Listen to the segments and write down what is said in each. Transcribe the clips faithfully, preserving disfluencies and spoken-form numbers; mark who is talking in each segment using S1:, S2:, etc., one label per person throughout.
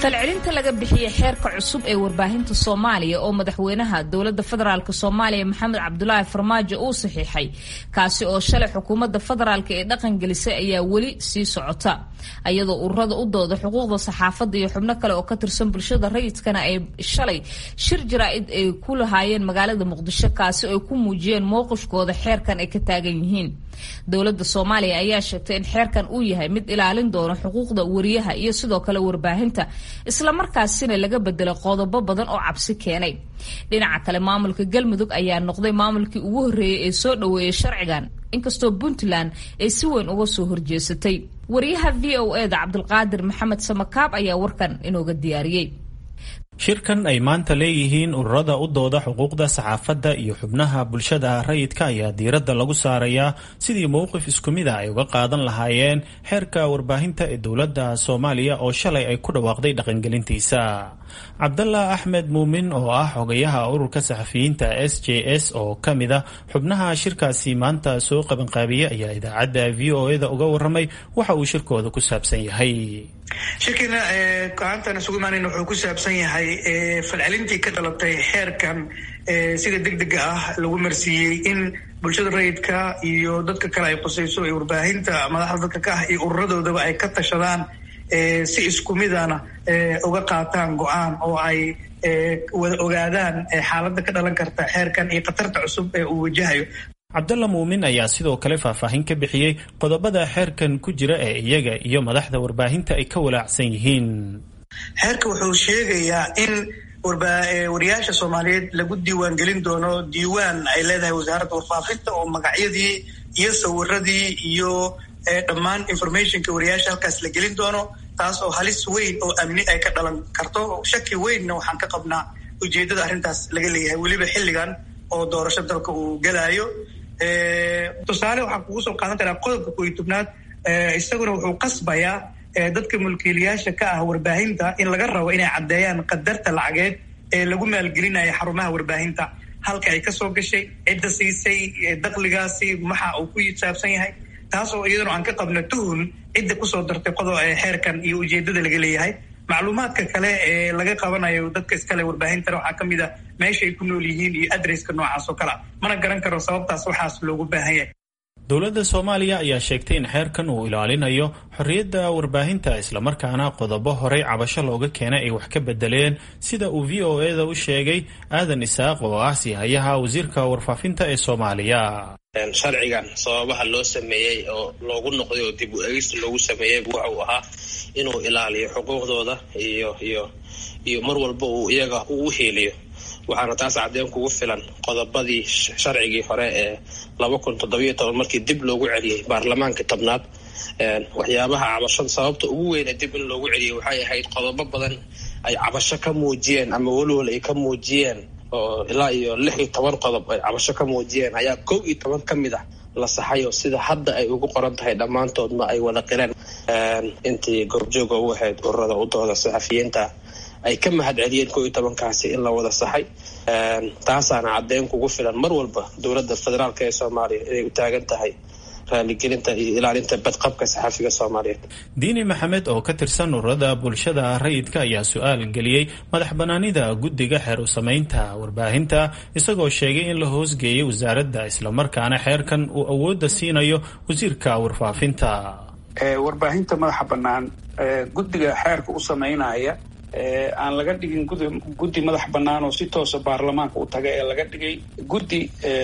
S1: falcelinta laga bixiyay xeerka cusub ee warbaahinta Soomaaliya oo madaxweynaha dowladda federaalka Soomaaliya Maxamed Cabdullaahi Farmaajo uu saxiixay kaasi oo shalay xukuumadda federaalka ee dhaqan gelisay ayaa weli sii socota ayadoo ururada u dooda xuquuqda saxaafadda iyo xubno kale oo ka tirsan bulshada rayidkana ay shalay shir jaraa'id ay ku lahaayeen magaalada Muqdisho kaasi oo ay ku muujiyeen mowqifkooda xeerkan ay ka taagan yihiin dowladda Soomaaliya ayaa sheegtay in xeerkan uu yahay mid ilaalin doona xuquuqda wariyaha iyo sidoo kale warbaahinta isla markaasina laga bedelo qodobo badan oo cabsi keenay dhinaca kale maamulka Galmudug ayaa noqday maamulkii ugu horeeyay ee soo dhaweeyay sharcigan inkastoo Puntland ay si weyn uga soo horjeesatay wariyaha V O A da Cabdulqaadir Maxamed Samakaab ayaa warkan inooga diyaariyay
S2: shirkan ay maanta leeyihiin ururada u dooda xuquuqda saxaafadda iyo xubnaha bulshada rayidka ayaa diiradda lagu saarayaa sidii mowqif isku mid ah ay uga qaadan lahaayeen xeerka warbaahinta ee dowladda Soomaaliya oo shalay ay ku dhawaaqday dhaqangelintiisa Cabdalla Axmed Muumin oo ah xogayaha ururka saxafiyiinta S J S oo kamid ah xubnaha shirkaasi maanta soo qaban qaabiyay ayaa idaacadda V O A da uga waramay waxa uu shirkooda ku saabsan yahay
S3: shirkina ee kaantana sugu imaanayna wuxuu ku saabsan yahay ee falcelintii ka dhalatay xeerkan ee sida degdega ah lagu marsiiyay in bulshada rayidka iyo dadka kale ay qosayso ee warbaahinta madaxda dadka ka ah iyo ururadoodaba ay ka tashadaan ee si isku midana ee uga qaataan go'aan oo ay ee wada ogaadaan xaaladda ka dhalan karta xeerkan iyo khatarta cusub ee uu wajahayo
S2: Cabdalla Muumin ayaa sidoo kale faahfaahin ka bixiyay qodobada xeerkan ku jira ee iyaga iyo madaxda warbaahinta ay ka walaacsan yihiin.
S3: Xeerka wuxuu sheegayaa in wariyaasha Soomaaliyeed lagu diiwaan gelin doono diiwaan ay leedahay wasaaradda warfaafinta oo magacyadii iyo sawiradii iyo dhammaan informationka wariyaasha halkaas la gelin doono taas oo halis weyn oo amni ay ka dhalan karto shaki weynna waxaan ka qabnaa ujeedada arrintaas laga leeyahay weliba xilligan oo doorasho dalka uu galaayo tusaale waxaan kugu soo qaadan karaa qodobka koob iyo tobnaad isaguna wuxuu qasbayaa dadka mulkiilayaasha ka ah warbaahinta in laga rabo inay caddeeyaan qadarta lacageed ee lagu maalgelinayo xarumaha warbaahinta halka ay kasoo gashay cidda siisay dakhligaasi maxa uu ku saabsan yahay taas oo iyaduna aan ka qabno tuhun cidda kusoo dartay qodob xeerkan iyo ujeedada laga leeyahay macluumaadka kale ee laga qabanayo dadka iskale warbaahintana waxaa ka mid ah meesha ay ku nool yihiin iyo adresska noocaas oo kale mana garan karo sababtaas waxaas loogu baahan yahay
S2: dowladda Soomaaliya ayaa sheegtay in xeerkan uu ilaalinayo xorriyadda warbaahinta isla markaana qodobo horey cabasho looga keenay ay wax ka bedeleen sida uu V O A da u sheegay Aadan Isaaq oo ah sihayaha wasiirka warfaafinta ee Soomaaliya
S4: sharcigan sababaha loo sameeyay oo loogu noqday oo dib u eegis loogu sameeyay waxa uu ahaa inuu ilaaliyo xuquuqdooda iyo iyo iyo mar walba uu iyaga u heeliyo waxaana taas cadeen kugu filan qodobadii sharcigii hore ee laba kun toddoba iyo toban markii dib loogu celiyay baarlamaanka tobnaad waxyaabaha cabashada sababta ugu weyn ee dib in loogu celiyay waxay ahayd qodobo badan ay cabasho ka muujiyeen ama walwal ay ka muujiyeen oo ilaa iyo lix iyo toban qodob ay cabasho ka muujiyeen ayaa kow iyo toban ka mid ah la saxayo sida hadda ay ugu qoran tahay dhammaantoodna ay wada qireen intii goobjooga u ahayd ururada u dooda saxafiyiinta ay ka mahad celiyeen kow iyo tobankaasi in la wada saxay taasaana caddeyn kugu filan mar walba dowladda federaalka ee Soomaaliya inay u taagan tahay raaligelinta iyo ilaalinta badqabka saxafiga Soomaaliyeed.
S2: Diini Maxamed oo ka tirsan ururada bulshada rayidka ayaa su'aal geliyay madax banaanida guddiga xeer u samaynta warbaahinta isagoo sheegay in la hoosgeeyay wasaaradda isla markaana xeerkan uu awoodda siinayo wasiirka warfaafinta.
S5: ee warbaahinta madaxa bannaan guddiga xeerka u samaynaya aan laga dhigin guddi madax bannaan oo si toosa baarlamaanka u taga ee laga dhigay guddi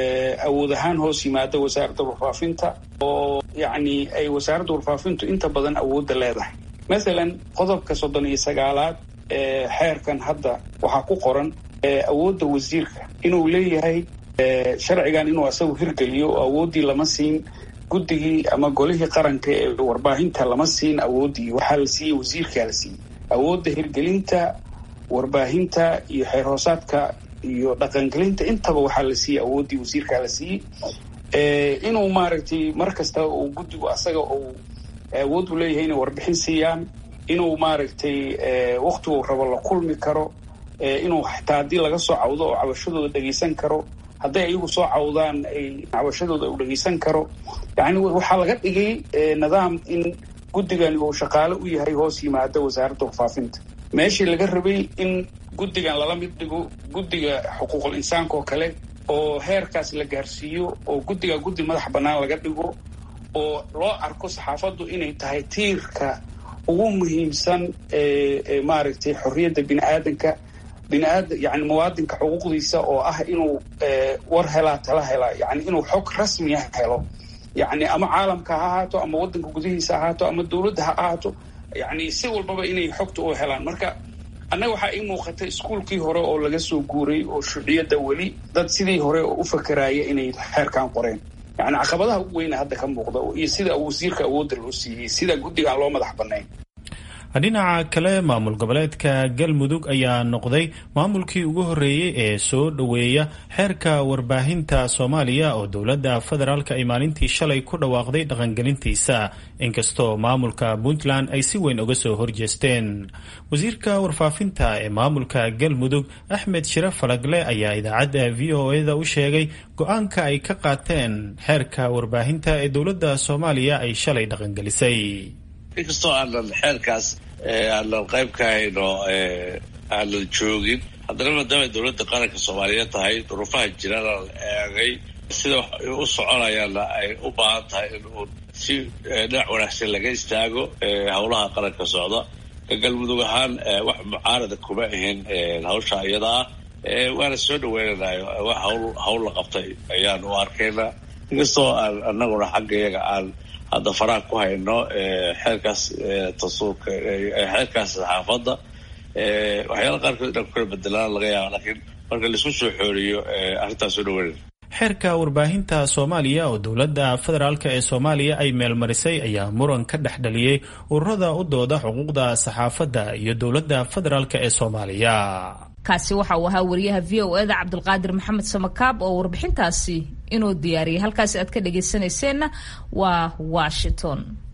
S5: awood ahaan hoos yimaada wasaaradda warfaafinta oo yacni ay wasaaradda warfaafintu inta badan awoodda leedahay mathalan qodobka soddon iyo sagaalaad ee xeerkan hadda waxaa ku qoran awoodda wasiirka inuu leeyahay sharcigan inuu asagu hirgeliyo oo awooddii lama siin guddigii ama golihii qaranka ee warbaahinta lama siin awooddii waxaa la siiyey wasiirkaa la siiyey awoodda hirgelinta warbaahinta iyo xeer hoosaadka iyo dhaqangelinta intaba waxaa la siiyey awooddii wasiirkaa la siiyey inuu maaragtay mar kasta uu guddigu asaga uu awood u leeyahay inay warbixin siiyaan inuu maaragtay waktiguu rabo la kulmi karo inuu xataa haddii laga soo cawdo oo cabashadooda dhegaysan karo hadday ayagu soo cawdaan ay cabashadooda u dhegaysan karo yacni waxaa laga dhigay nidaam in guddigani uu shaqaale u yahay hoos yimaada wasaaradda warfaafinta meeshii laga rabay in guddigan lala mid dhigo guddiga xuquuqul insaanka oo kale oo heerkaas la gaarsiiyo oo guddiga guddi madax bannaan laga dhigo oo loo arko saxaafaddu inay tahay tiirka ugu muhiimsan ee maaragtay xorriyadda bini aadanka bini aadam yani muwaadinka xuquuqdiisa oo ah inuu war helaa tala helaa yani inuu xog rasmi ah helo yani ama caalamka ha ahaato ama waddanka gudihiisa ha ahaato ama dowladda ha ahaato yani si walbaba inay xogta u helaan. marka annaga waxaa ii muuqata iskuulkii hore oo laga soo guuray oo shuciyadda weli dad sidii hore oo u fakaraaya inay xeerkan qoreen. yani caqabadaha ugu weyna hadda ka muuqda iyo sida wasiirka awoodda loo siiyey sida guddigaan loo madax bannayn.
S2: dhinaca kale maamul goboleedka galmudug ayaa noqday maamulkii ugu horreeyey ee soo dhoweeya xeerka warbaahinta soomaaliya oo dowladda federaalka ay maalintii shalay ku dhawaaqday dhaqangelintiisa inkastoo maamulka puntland ay si weyn uga soo horjeesteen. wasiirka warfaafinta ee maamulka galmudug axmed shire falagle ayaa idaacadda v o e da u sheegay go-aanka ay ka qaateen xeerka warbaahinta ee dowladda soomaaliya ay shalay dhaqangelisay.
S6: inkastoo aanan xeerkaas aanan qayb ka hayno aanan joogin, haddana maadaama dowladda qaranka soomaaliyeed tahay duruufaha jirana la eegay sida u soconayaana ay u baahan tahay in uu si dhinac wanaagsan laga istaago howlaha qaranka socda. galmudug ahaan wax mucaarada kuma ahin hawsha iyada ah, waana soo dhaweynanayo wax hawl hawl la qabtay ayaan u arkaynaa. inkastoo aan anaguna xagga iyaga aan hadda faraha ku hayno xeerkaas tasuurka xeerkaas saxaafadda waxyaala qaarkood inaan ku kala bedelaan laga yaaba, laakiin marka laisku soo xooriyo arrintaas soo dhaweynaya.
S2: xeerka warbaahinta soomaaliya oo dowladda federaalk ee soomaaliya ay meelmarisay ayaa muran ka dhex dhaliyey ururada u dooda xuquuqda saxaafadda iyo dowladda federaalk ee soomaaliya.
S1: kaasi waxa uu ahaa wariyaha v o eda cabdulqaadir maxamed samakaab oo warbixintaasi inuu diyaariyay. halkaasi aad ka dhegaysanayseena waa Washington.